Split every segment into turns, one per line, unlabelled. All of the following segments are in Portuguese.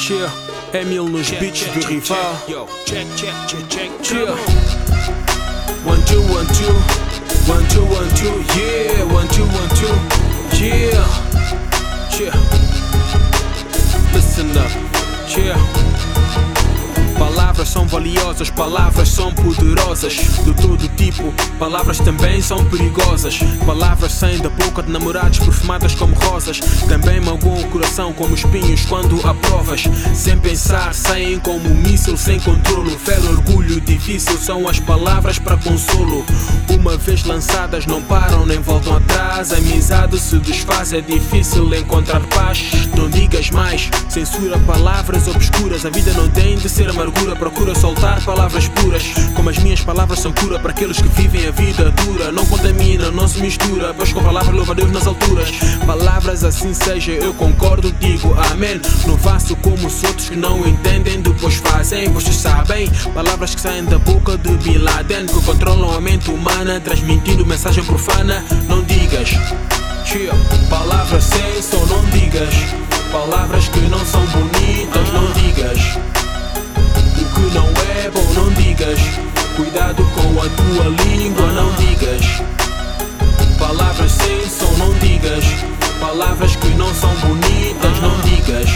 Cheer, Emil nos beats do rival.
Check.
Cheer. 1, 2, 1, 2. 1, 2, 1, 2. Yeah, 1, 2, 1, 2. Yeah. Cheer. Listen up. Cheer. Palavras são valiosas, palavras são poderosas. De todo tipo, palavras também são perigosas. Palavras saem da boca de namorados perfumadas como rosas. Também magoam o coração como espinhos quando aprovas. Sem pensar, saem como um míssil sem controlo. Fere orgulho, difícil são as palavras para consolo. Uma vez lançadas não param nem voltam atrás. A amizade se desfaz, é difícil encontrar paz. Não digas mais, censura palavras obscuras. A vida não tem de ser amargura. Procura soltar palavras puras, como as minhas palavras são cura para aqueles que vivem a vida dura. Não contamina, não se mistura, pois com palavras louva a Deus nas alturas. Palavras assim seja, eu concordo, digo amém. Não faço como os outros que não entendem, depois fazem. Vocês sabem, palavras que saem da boca de Bin Laden, que controlam a mente humana, transmitindo mensagem profana. Não digas, palavras sem som, não digas. Palavras que não são bonitas, não digas. O que não é bom, não digas. Cuidado com a tua língua, não digas. Palavras sem som, não digas. Palavras que não são bonitas, não digas.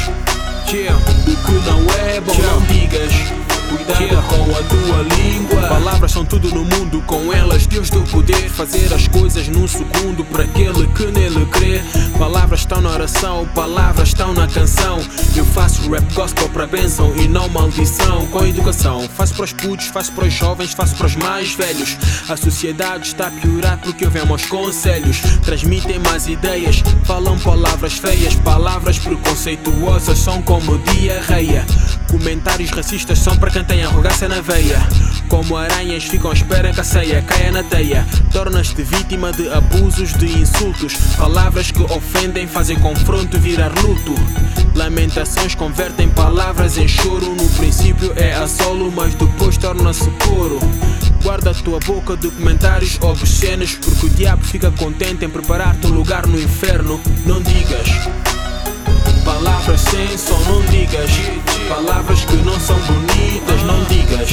O que não é bom, não digas. Cuidado com a tua língua. Palavras são tudo no mundo, com elas Deus do poder fazer as coisas num segundo para aquele que nele crê. Palavras estão na oração, palavras estão na canção. Eu faço rap gospel para bênção e não maldição. Com educação, faço para os putos, faço para os jovens, faço para os mais velhos. A sociedade está a piorar porque ouvem maus conselhos. Transmitem más ideias, falam palavras feias. Palavras preconceituosas são como diarreia. Comentários racistas são para quem tem arrogância na veia. Como aranhas ficam à espera que a ceia caia na teia. Tornas-te vítima de abusos, de insultos. Palavras que ofendem fazem confronto virar luto. Lamentações convertem palavras em choro. No princípio é a solo, mas depois torna-se coro. Guarda a tua boca de comentários obscenos, porque o diabo fica contente em preparar-te um lugar no inferno. Não digas palavras sem som, não digas. Palavras que não são bonitas, não digas.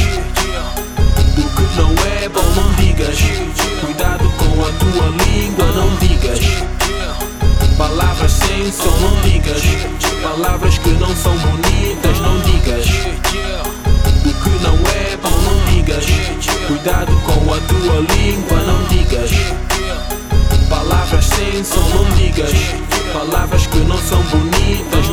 O que não é bom, não digas. Cuidado com a tua língua, não digas. Palavras sem som, não digas. Palavras que não são bonitas, não digas. O que não é bom, não digas. Cuidado com a tua língua, não digas. Palavras sem som, não digas. Palavras que não são bonitas,